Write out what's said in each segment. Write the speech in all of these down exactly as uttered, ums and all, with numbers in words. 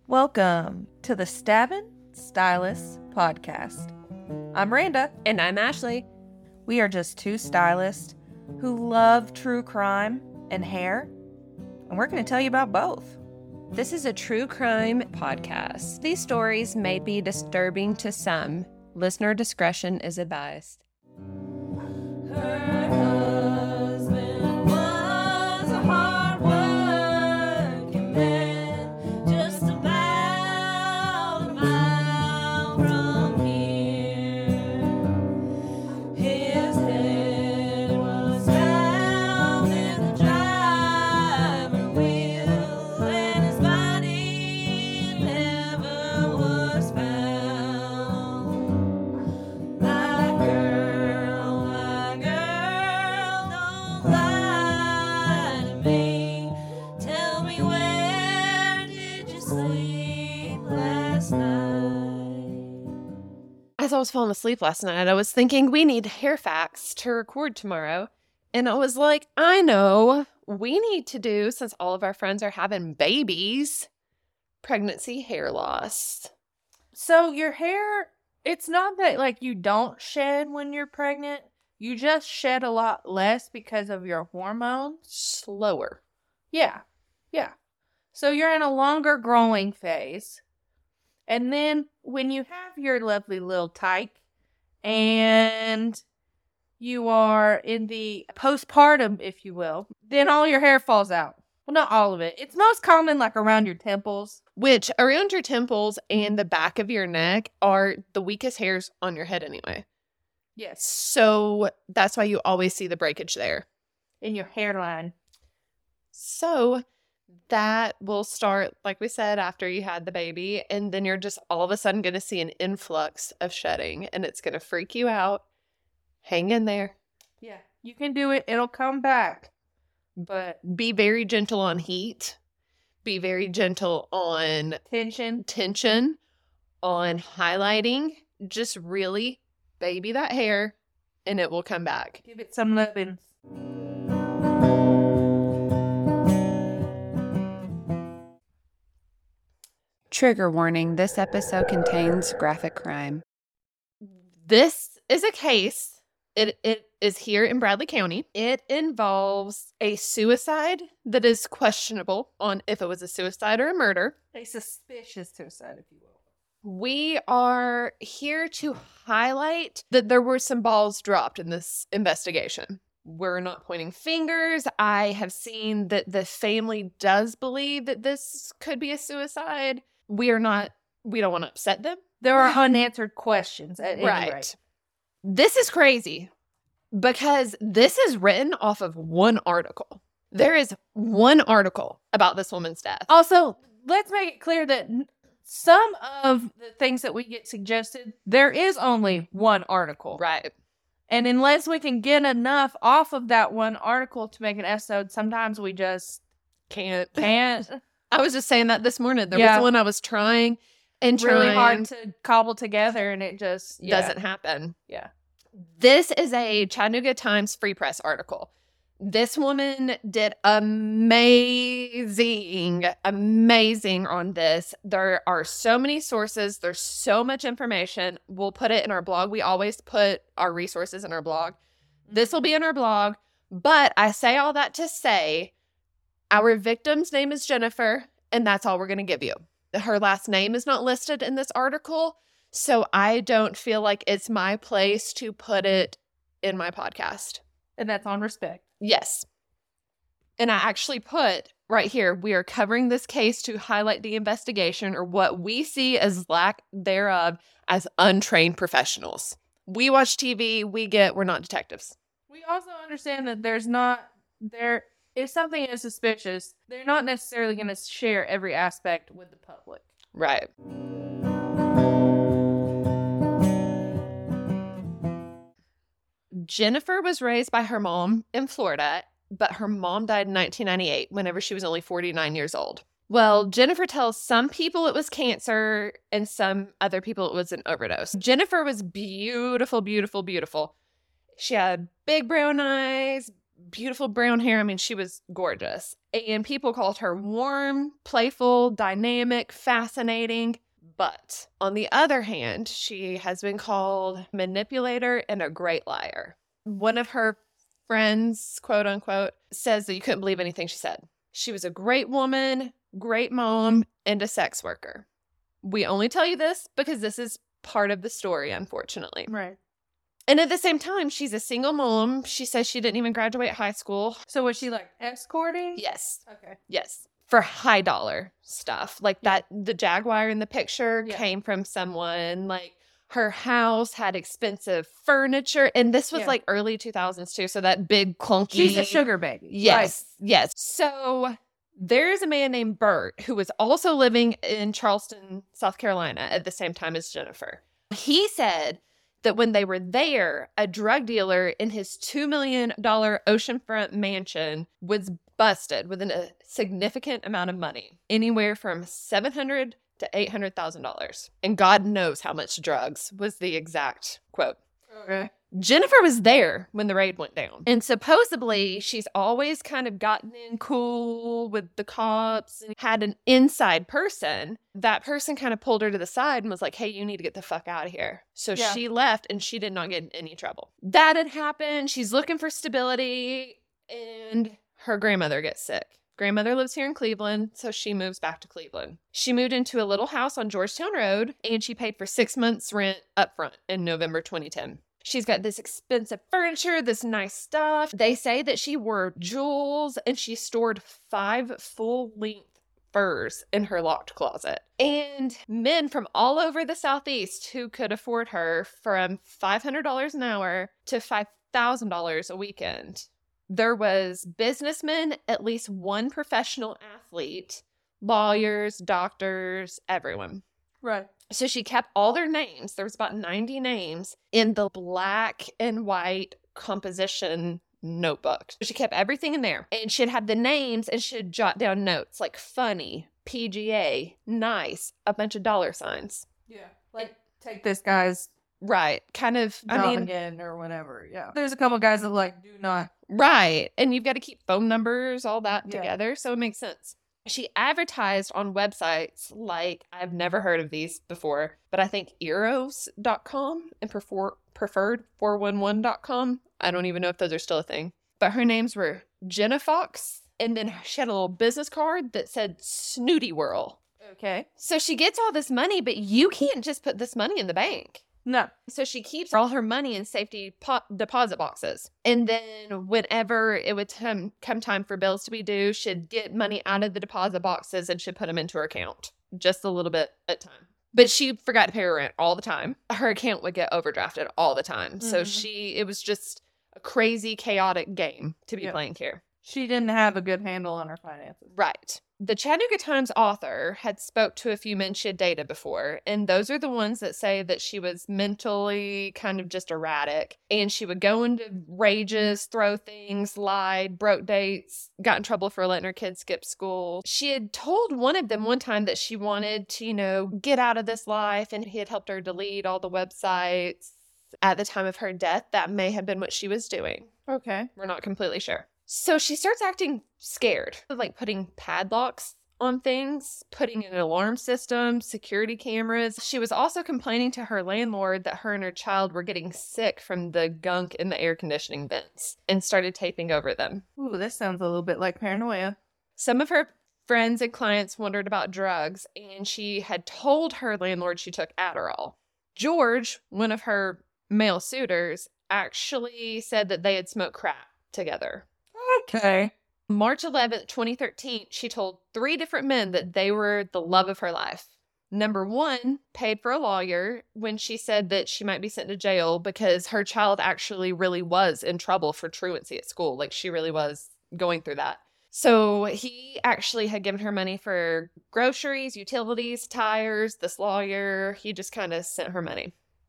Welcome to the Stabbin' Stylists podcast. I'm Randa. And I'm Ashley. We are just two stylists who love true crime and hair, and we're going to tell you about both. This is a true crime podcast. These stories may be disturbing to some. Listener discretion is advised. Her husband was a hard-working man, just about a mile from here. His head was found in the driver's wheel, and his body never was found. My girl, my girl, don't lie to me. Tell me, where did you sleep last night? As I was falling asleep last night, I was thinking we need hair facts to record tomorrow. And I was like, I know, we need to do, since all of our friends are having babies, pregnancy hair loss. So your hair, it's not that like you don't shed when you're pregnant. You just shed a lot less because of your hormones. Slower. Yeah. Yeah. So you're in a longer growing phase. And then when you have your lovely little tyke and you are in the postpartum, if you will, then all your hair falls out. Well, not all of it. It's most common like around your temples. Which, around your temples and the back of your neck are the weakest hairs on your head anyway. Yes. So that's why you always see the breakage there. In your hairline. So that will start, like we said, after you had the baby. And then you're just all of a sudden going to see an influx of shedding. And it's going to freak you out. Hang in there. Yeah. You can do it. It'll come back. But Be very gentle on heat. Be very gentle on tension. tension, on highlighting. Just really baby that hair and it will come back. Give it some loving. Trigger warning, this episode contains graphic crime. This is a case. It it is here in Bradley County. It involves a suicide that is questionable on if it was a suicide or a murder. A suspicious suicide, if you will. We are here to highlight that there were some balls dropped in this investigation. We're not pointing fingers. I have seen that the family does believe that this could be a suicide. We are not, we don't want to upset them. There are unanswered questions at any Right. rate. This is crazy because this is written off of one article. There is one article about this woman's death. Also, let's make it clear that n- some of the things that we get suggested, there is only one article. Right. And unless we can get enough off of that one article to make an episode, sometimes we just Can't. can't. I was just saying that this morning. There Yeah. was one I was trying and really trying. hard to cobble together, and it just yeah. Doesn't happen. Yeah. This is a Chattanooga Times Free Press article. This woman did amazing, amazing on this. There are so many sources. There's so much information. We'll put it in our blog. We always put our resources in our blog. This will be in our blog. But I say all that to say our victim's name is Jennifer, and that's all we're going to give you. Her last name is not listed in this article, so I don't feel like it's my place to put it in my podcast. And that's on respect. Yes. And I actually put right here, we are covering this case to highlight the investigation or what we see as lack thereof as untrained professionals. We watch T V, we get, we're not detectives. We also understand that there's not, there, if something is suspicious, they're not necessarily going to share every aspect with the public. Right. Jennifer was raised by her mom in Florida, but her mom died in nineteen ninety-eight whenever she was only forty-nine years old. Well, Jennifer tells some people it was cancer and some other people it was an overdose. Jennifer was beautiful, beautiful, beautiful. She had big brown eyes, beautiful brown hair. I mean, she was gorgeous. And people called her warm, playful, dynamic, fascinating. But on the other hand, she has been called manipulator and a great liar. One of her friends, quote unquote, says that you couldn't believe anything she said. She was a great woman, great mom, and a sex worker. We only tell you this because this is part of the story, unfortunately. Right. And at the same time, she's a single mom. She says she didn't even graduate high school. So was she like escorting? Yes. Okay. Yes. For high dollar stuff. Like that, the Jaguar in the picture Yeah. came from someone. Like her house had expensive furniture. And this was Yeah. like early two thousands too. So that big clunky. She's a sugar baby. Yes. Yes. So there's a man named Bert who was also living in Charleston, South Carolina at the same time as Jennifer. He said that when they were there, a drug dealer in his two million dollars oceanfront mansion was busted with a significant amount of money, anywhere from seven hundred thousand dollars to eight hundred thousand dollars. And God knows how much drugs was the exact quote. Okay. Jennifer was there when the raid went down. And supposedly she's always kind of gotten in cool with the cops and had an inside person. That person kind of pulled her to the side and was like, hey, you need to get the fuck out of here. So Yeah. she left and she did not get in any trouble. That had happened. She's looking for stability and her grandmother gets sick. Grandmother lives here in Cleveland, so she moves back to Cleveland. She moved into a little house on Georgetown Road and she paid for six months rent up front in November twenty ten. She's got this expensive furniture, this nice stuff. They say that she wore jewels and she stored five full-length furs in her locked closet. And men from all over the Southeast who could afford her from five hundred dollars an hour to five thousand dollars a weekend. There was businessmen, at least one professional athlete, lawyers, doctors, everyone. Right. So she kept all their names. There was about ninety names in the black and white composition notebook. She kept everything in there. And she'd have the names and she'd jot down notes like funny, P G A, nice, a bunch of dollar signs. Yeah. Like take this guy's Right. Kind of, I job mean, again or whatever. Yeah. There's a couple guys that like do not. right. And you've got to keep phone numbers, all that Yeah. together. So it makes sense. She advertised on websites like, I've never heard of these before, but I think eros dot com and prefer, preferred four one one dot com. I don't even know if those are still a thing. But her names were Jenna Fox, and then she had a little business card that said Snooty Whirl. Okay. So she gets all this money, but you can't just put this money in the bank. No. So she keeps all her money in safety po- deposit boxes. And then whenever it would come, come time for bills to be due, she'd get money out of the deposit boxes and she'd put them into her account. Just a little bit at a time. But she forgot to pay her rent all the time. Her account would get overdrafted all the time. So Mhm. she, it was just a crazy, chaotic game to be Yeah. playing here. She didn't have a good handle on her finances. Right. The Chattanooga Times author had spoke to a few men she had dated before, and those are the ones that say that she was mentally kind of just erratic, and she would go into rages, throw things, lied, broke dates, got in trouble for letting her kids skip school. She had told one of them one time that she wanted to, you know, get out of this life, and he had helped her delete all the websites. At the time of her death, that may have been what she was doing. Okay. We're not completely sure. So she starts acting scared, like putting padlocks on things, putting in an alarm system, security cameras. She was also complaining to her landlord that her and her child were getting sick from the gunk in the air conditioning vents and started taping over them. Ooh, this sounds a little bit like paranoia. Some of her friends and clients wondered about drugs, and she had told her landlord she took Adderall. George, one of her male suitors, actually said that they had smoked crack together. Okay. March eleventh, twenty thirteen, she told three different men that they were the love of her life. Number one paid for a lawyer when she said that she might be sent to jail because her child actually really was in trouble for truancy at school. Like she really was going through that. So he actually had given her money for groceries, utilities, tires, this lawyer. He just kind of sent her money.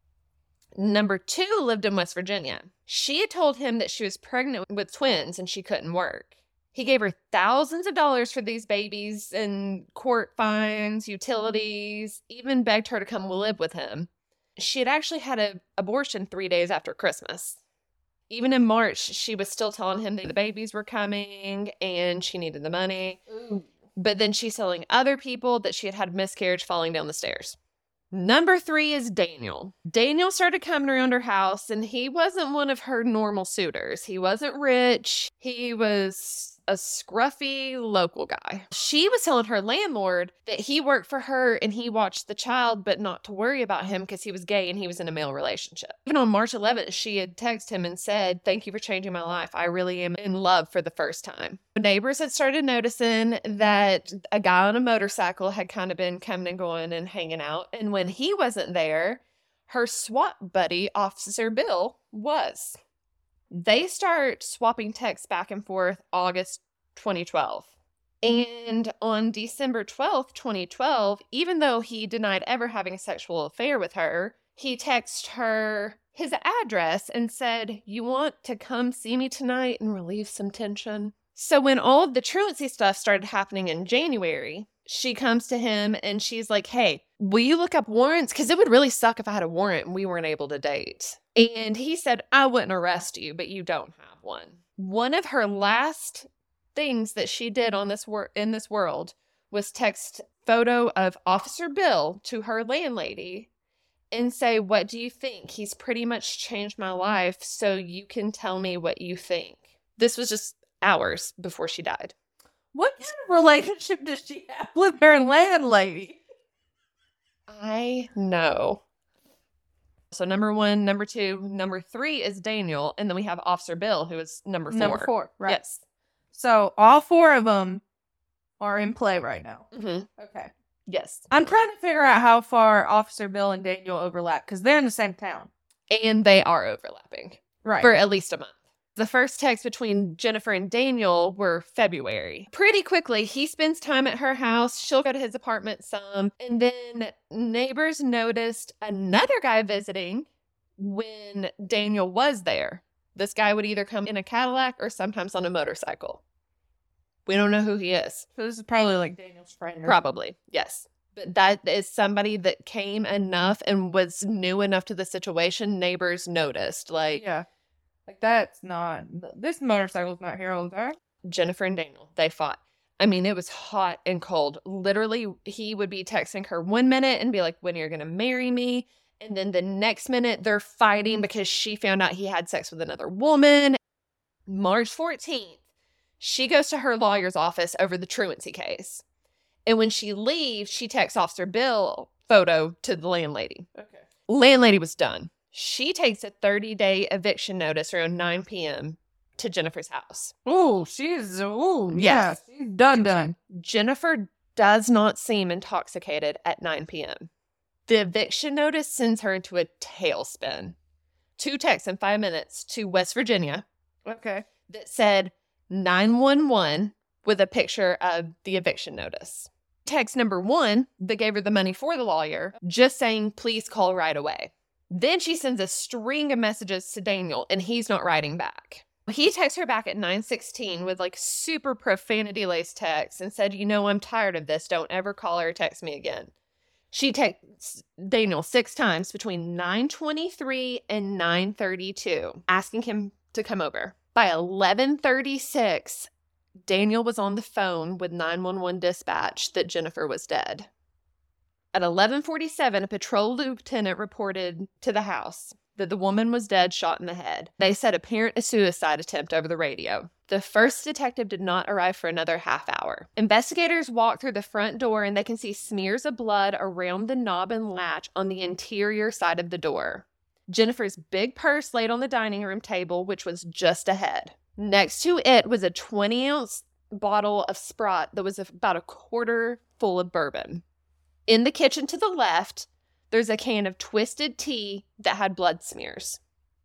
Number two lived in West Virginia. She had told him that she was pregnant with twins and she couldn't work. He gave her thousands of dollars for these babies and court fines, utilities, even begged her to come live with him. She had actually had an abortion three days after Christmas. Even in March, she was still telling him that the babies were coming and she needed the money. But then she's telling other people that she had had a miscarriage falling down the stairs. Number three is Daniel. Daniel started coming around her house, and he wasn't one of her normal suitors. He wasn't rich. He was a scruffy local guy. She was telling her landlord that he worked for her and he watched the child, but not to worry about him because he was gay and he was in a male relationship. Even on March eleventh, she had texted him and said, "Thank you for changing my life. I really am in love for the first time." Neighbors had started noticing that a guy on a motorcycle had kind of been coming and going and hanging out. And when he wasn't there, her SWAT buddy, Officer Bill, was. They start swapping texts back and forth August twenty twelve. And on December twelfth, twenty twelve, even though he denied ever having a sexual affair with her, he texted her his address and said, "You want to come see me tonight and relieve some tension?" So when all of the truancy stuff started happening in January, she comes to him and she's like, "Hey, will you look up warrants? Because it would really suck if I had a warrant and we weren't able to date." And he said, "I wouldn't arrest you, but you don't have one." One of her last things that she did on this wor- in this world was text photo of Officer Bill to her landlady and say, "What do you think? He's pretty much changed my life, so you can tell me what you think." This was just hours before she died. What kind of relationship does she have with her landlady? I know. So number one, number two, number three is Daniel, and then we have Officer Bill, who is number four. Number four, right? Yes. So all four of them are in play right now. Mm-hmm. Okay. Yes. I'm trying to figure out how far Officer Bill and Daniel overlap because they're in the same town. And they are overlapping Right. for at least a month. The first text between Jennifer and Daniel were February. Pretty quickly, he spends time at her house. She'll go to his apartment some. And then neighbors noticed another guy visiting when Daniel was there. This guy would either come in a Cadillac or sometimes on a motorcycle. We don't know who he is. So this is probably like Daniel's friend. or- Probably, yes. But that is somebody that came enough and was new enough to the situation. Neighbors noticed. Like, Yeah. Like that's not, this motorcycle's not here all the time. Jennifer and Daniel, they fought. I mean, it was hot and cold. Literally, he would be texting her one minute and be like, "When are you going to marry me?" And then the next minute, they're fighting because she found out he had sex with another woman. March fourteenth, she goes to her lawyer's office over the truancy case. And when she leaves, she texts Officer Bill photo to the landlady. Okay. Landlady was done. She takes a thirty-day eviction notice around nine p.m. to Jennifer's house. Oh, she's, oh, Yes. yeah. She's done, done. Jennifer does not seem intoxicated at nine p.m. The eviction notice sends her into a tailspin. Two texts in five minutes to West Virginia Okay. that said nine one one with a picture of the eviction notice. Text number one that gave her the money for the lawyer, just saying, "Please call right away." Then she sends a string of messages to Daniel, and he's not writing back. He texts her back at nine sixteen with like super profanity-laced text and said, "You know, I'm tired of this. Don't ever call her or text me again." She texts Daniel six times between nine twenty-three and nine thirty-two, asking him to come over. By eleven thirty-six, Daniel was on the phone with nine one one dispatch that Jennifer was dead. At eleven forty-seven, a patrol lieutenant reported to the house that the woman was dead, shot in the head. They said apparent a suicide attempt over the radio. The first detective did not arrive for another half hour. Investigators walk through the front door and they can see smears of blood around the knob and latch on the interior side of the door. Jennifer's big purse laid on the dining room table, which was just ahead. Next to it was a twenty ounce bottle of Sprott that was about a quarter full of bourbon. In the kitchen to the left, there's a can of Twisted Tea that had blood smears.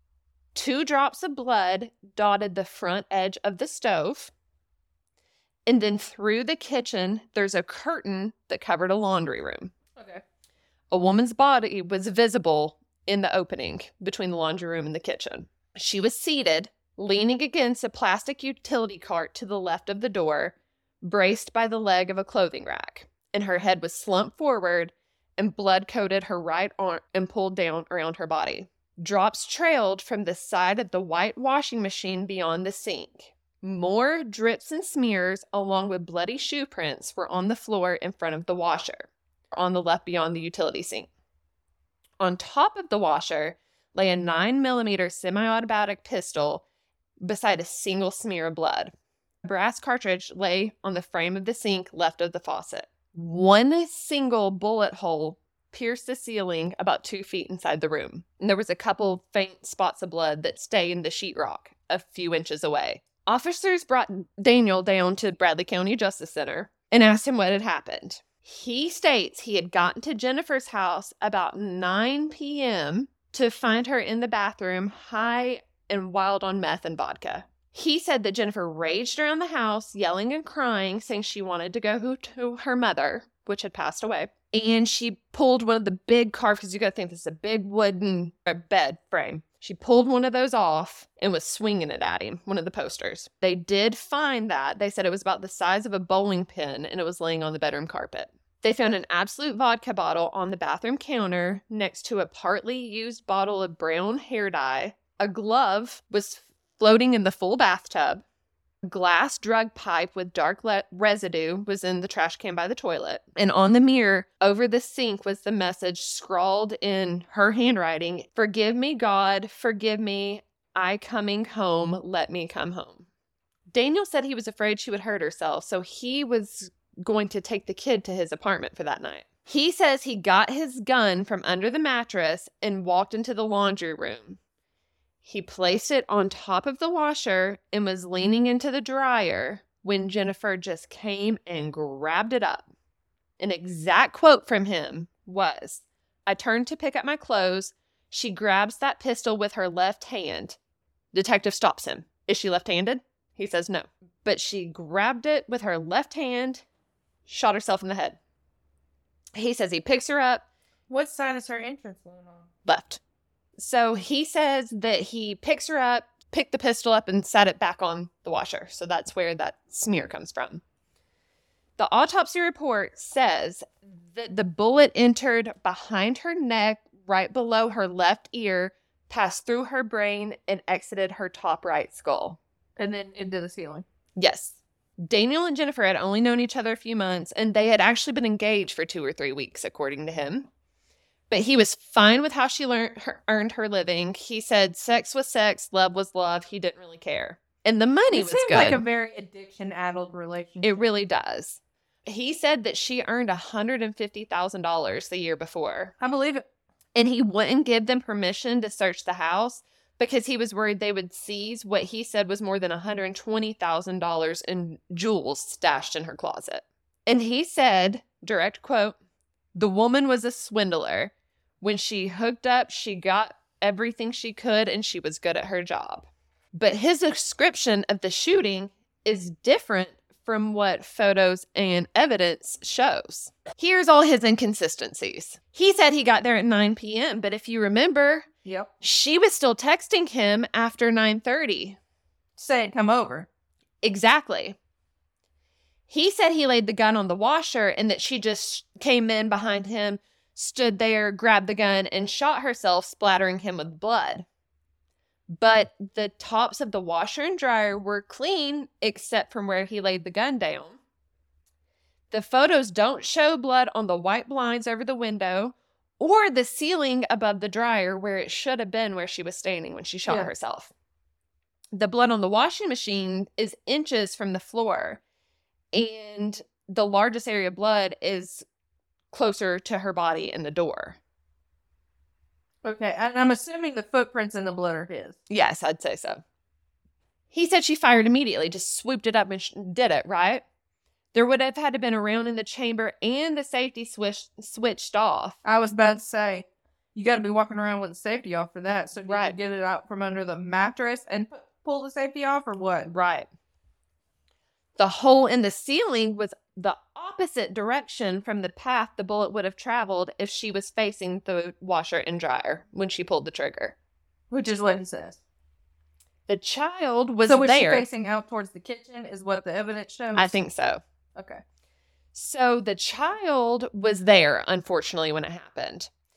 Two drops of blood dotted the front edge of the stove. And then through the kitchen, there's a curtain that covered a laundry room. Okay. A woman's body was visible in the opening between the laundry room and the kitchen. She was seated, leaning against a plastic utility cart to the left of the door, braced by the leg of a clothing rack. And her head was slumped forward and blood coated her right arm and pulled down around her body. Drops trailed from the side of the white washing machine beyond the sink. More drips and smears, along with bloody shoe prints, were on the floor in front of the washer, on the left beyond the utility sink. On top of the washer lay a nine millimeter semi-automatic pistol beside a single smear of blood. A brass cartridge lay on the frame of the sink left of the faucet. One single bullet hole pierced the ceiling about two feet inside the room, and there was a couple faint spots of blood that stained the sheetrock a few inches away. Officers brought Daniel down to Bradley County Justice Center and asked him what had happened. He states he had gotten to Jennifer's house about nine p.m. to find her in the bathroom, high and wild on meth and vodka. He said that Jennifer raged around the house, yelling and crying, saying she wanted to go to her mother, which had passed away. And she pulled one of the big carved, because you got to think this is a big wooden bed frame. She pulled one of those off and was swinging it at him, one of the posters. They did find that. They said it was about the size of a bowling pin, and it was laying on the bedroom carpet. They found an Absolute vodka bottle on the bathroom counter next to a partly used bottle of brown hair dye. A glove was floating in the full bathtub. A glass drug pipe with dark le- residue was in the trash can by the toilet. And on the mirror over the sink was the message scrawled in her handwriting, "Forgive me, God, forgive me. I coming home, let me come home." Daniel said he was afraid she would hurt herself, so he was going to take the kid to his apartment for that night. He says he got his gun from under the mattress and walked into the laundry room. He placed it on top of the washer and was leaning into the dryer when Jennifer just came and grabbed it up. An exact quote from him was, "I turned to pick up my clothes. She grabs that pistol with her left hand." Detective stops him. "Is she left-handed?" He says no. But she grabbed it with her left hand, shot herself in the head. He says he picks her up. What side is her entrance wound on? Left. So he says that he picks her up, picked the pistol up, and set it back on the washer. So that's where that smear comes from. The autopsy report says that the bullet entered behind her neck, right below her left ear, passed through her brain, and exited her top right skull. And then into the ceiling. Yes. Daniel and Jennifer had only known each other a few months, and they had actually been engaged for two or three weeks, according to him. But he was fine with how she learned her, earned her living. He said sex was sex, love was love. He didn't really care. And the money It was seems good. like a very addiction-addled relationship. It really does. He said that she earned one hundred fifty thousand dollars the year before. I believe it. And he wouldn't give them permission to search the house because he was worried they would seize what he said was more than one hundred twenty thousand dollars in jewels stashed in her closet. And he said, direct quote, "The woman was a swindler. When she hooked up, she got everything she could and she was good at her job." But his description of the shooting is different from what photos and evidence shows. Here's all his inconsistencies. He said he got there at nine p.m., but if you remember, Yep. she was still texting him after nine thirty. Saying come over. Exactly. He said he laid the gun on the washer and that she just came in behind him, stood there, grabbed the gun, and shot herself, splattering him with blood. But the tops of the washer and dryer were clean, except from where he laid the gun down. The photos don't show blood on the white blinds over the window or the ceiling above the dryer where it should have been where she was standing when she shot Yeah. herself. The blood on the washing machine is inches from the floor, and the largest area of blood is closer to her body and the door. Okay, and I'm assuming the footprints in the blood are his. Yes, I'd say so. He said she fired immediately, just swooped it up and sh- did it, right? There would have had to been a round in the chamber and the safety switch switched off. I was about to say, you got to be walking around with the safety off for that. So did Right. you get it out from under the mattress and pu- pull the safety off, or what? Right. The hole in the ceiling was the opposite direction from the path the bullet would have traveled if she was facing the washer and dryer when she pulled the trigger. Which is what it says. The child was so was there. she facing out towards the kitchen? Is what the evidence shows. I think so. Okay. So the child was there, unfortunately, when it happened.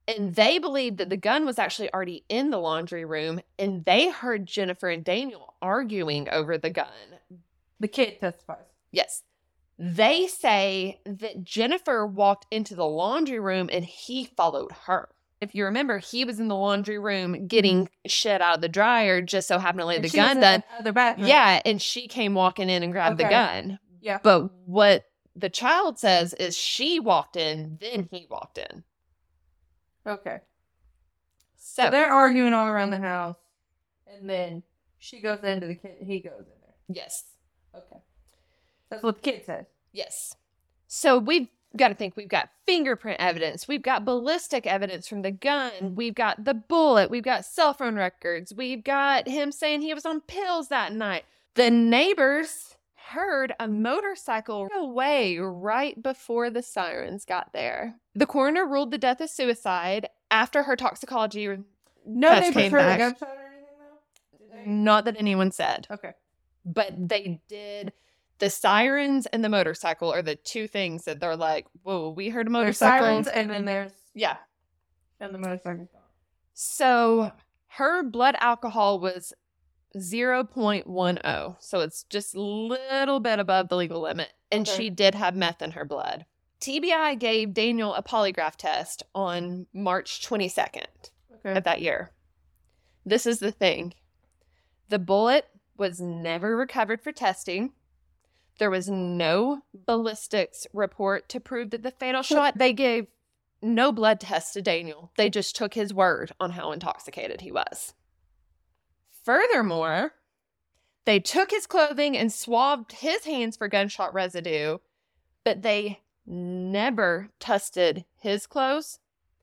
And they believed that the gun was actually already in the laundry room, and they heard Jennifer and Daniel arguing over the gun. The kid testifies. Yes. They say that Jennifer walked into the laundry room and he followed her. If you remember, he was in the laundry room getting shit out of the dryer, just so happened to lay And the she was gun in down. the other bathroom. Yeah, and she came walking in and grabbed the Okay. gun. Yeah. But what the child says is she walked in, then he walked in. Okay. So, So they're arguing all around the house, and then she goes into the kid. He goes in there. yes, Okay. That's what the kid says. yes. So we've got to think we've got fingerprint evidence. We've got ballistic evidence from the gun. We've got the bullet. We've got cell phone records. We've got him saying he was on pills that night. The neighbors heard a motorcycle away right before the sirens got there. The coroner ruled the death a suicide after her toxicology. No Test neighbors came heard a back. gunshot or anything, though? Did they? Not that anyone said, Okay. but they did. The sirens and the motorcycle are the two things that they're like, whoa, we heard a There's motorcycle. sirens, and then there's Yeah. and the motorcycle. So her blood alcohol was zero point one zero. So it's just a little bit above the legal limit. And Okay. she did have meth in her blood. T B I gave Daniel a polygraph test on March twenty-second Okay. of that year. This is the thing. The bullet was never recovered for testing. There was no ballistics report to prove that the fatal shot. They gave no blood test to Daniel. They just took his word on how intoxicated he was. Furthermore, they took his clothing and swabbed his hands for gunshot residue, but they never tested his clothes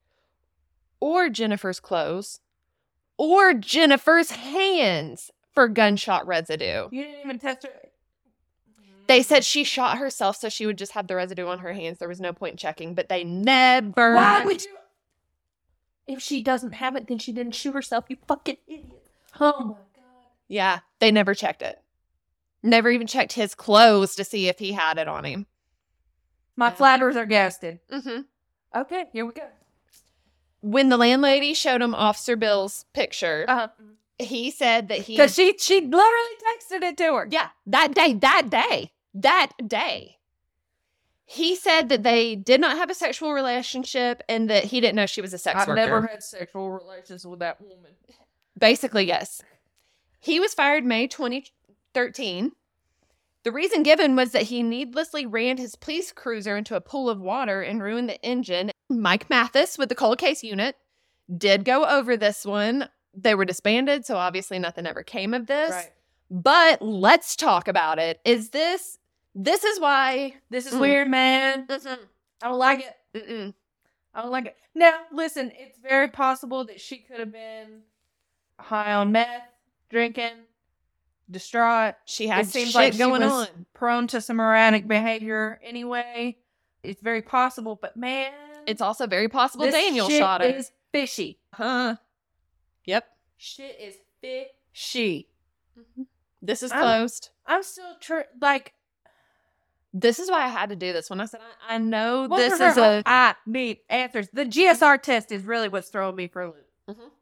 or Jennifer's clothes or Jennifer's hands for gunshot residue. You didn't even test her. They said she shot herself so she would just have the residue on her hands. There was no point in checking, but they never. Why would you? If she doesn't have it, then she didn't shoot herself. You fucking idiot. Oh my god. Yeah, they never checked it. Never even checked his clothes to see if he had it on him. My Yeah. flatters are gasted. Mm-hmm. Okay, here we go. When the landlady showed him Officer Bill's picture, Uh, he said that he. Because she she literally texted it to her. Yeah, that day, that day, that day. He said that they did not have a sexual relationship and that he didn't know she was a sex I've worker. never had sexual relations with that woman. Basically, yes. He was fired May twenty thirteen. The reason given was that he needlessly ran his police cruiser into a pool of water and ruined the engine. Mike Mathis with the cold case unit did go over this one. They were disbanded, so obviously nothing ever came of this. Right. But let's talk about it. Is this, this is why. This is Mm. weird, man. Mm-mm, I don't like it. mm-mm. I don't like it. Now, listen, it's very possible that she could have been high on meth, drinking, distraught, She had It seems shit like she going was- on. prone to some erratic behavior anyway. It's very possible, but man, It's also very possible this Daniel shit shot her. is fishy. Huh. Yep. Shit is fishy. This is I'm- closed. I'm still tr- like, This is why I had to do this. When I said, I, I know what this were is her- a. I need answers. The G S R test is really what's throwing me for a loop.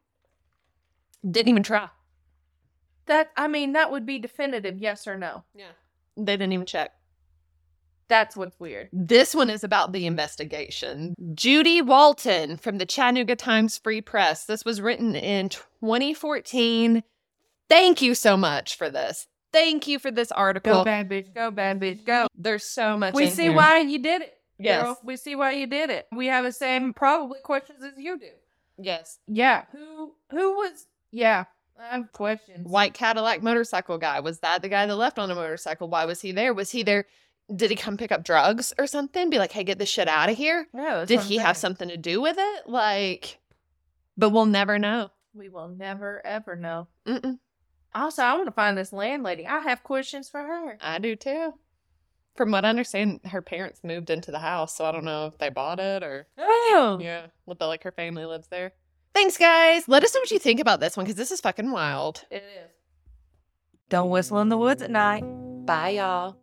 Didn't even try. That I mean, that would be definitive, yes or no. Yeah. They didn't even check. That's what's weird. This one is about the investigation. Judy Walton from the Chattanooga Times Free Press. This was written in twenty fourteen. Thank you so much for this. Thank you for this Go article. bad bitch, go bad bitch, go. There's so much. We in see here. why you did it. Yes. girl. We see why you did it. We have the same probably questions as you do. Yes. Yeah. Who who was yeah. I have questions. White Cadillac motorcycle guy. Was that the guy that left on a motorcycle? Why was he there? Was he there? Did he come pick up drugs or something? Be like, hey, get this shit out of here? Yeah, that's Did what I'm he have saying. something to do with it? Like, but we'll never know. We will never ever know. Mm-mm. Also, I want to find this landlady. I have questions for her. I do too. From what I understand, her parents moved into the house, so I don't know if they bought it or Oh. yeah, look like her family lives there. Thanks, guys. Let us know what you think about this one because this is fucking wild. It is. Don't whistle in the woods at night. Bye, y'all.